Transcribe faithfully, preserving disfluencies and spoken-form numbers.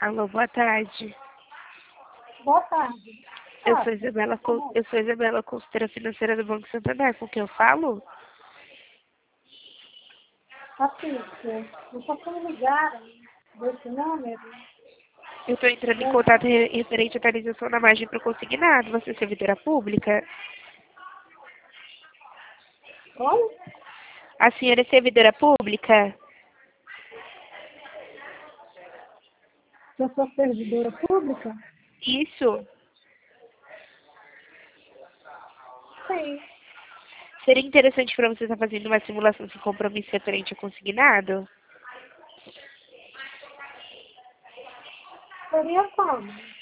Alô, boa tarde. Boa tarde. Eu Ah, sou Isabela, Col- eu sou Isabela, consultora financeira do Banco Santander. Com quem eu falo? Patrícia, eu posso me ligar desse número? Eu estou entrando em contato re- referente à atualização da margem para o consignado. Você é servidora pública? Como? A senhora é servidora pública? Eu sou servidora pública? Isso. Sim. Seria interessante para você estar fazendo uma simulação sem compromisso referente ao consignado? Seria como?